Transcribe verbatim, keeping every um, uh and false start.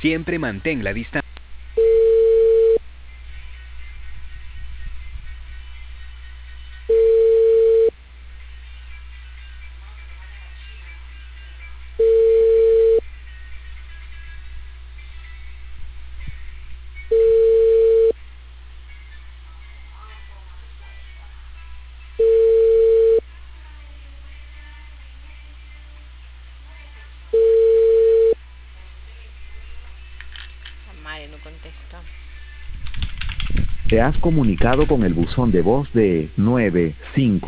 Siempre mantén la distancia. Mare no contesta. Te has comunicado con el buzón de voz de nueve cinco.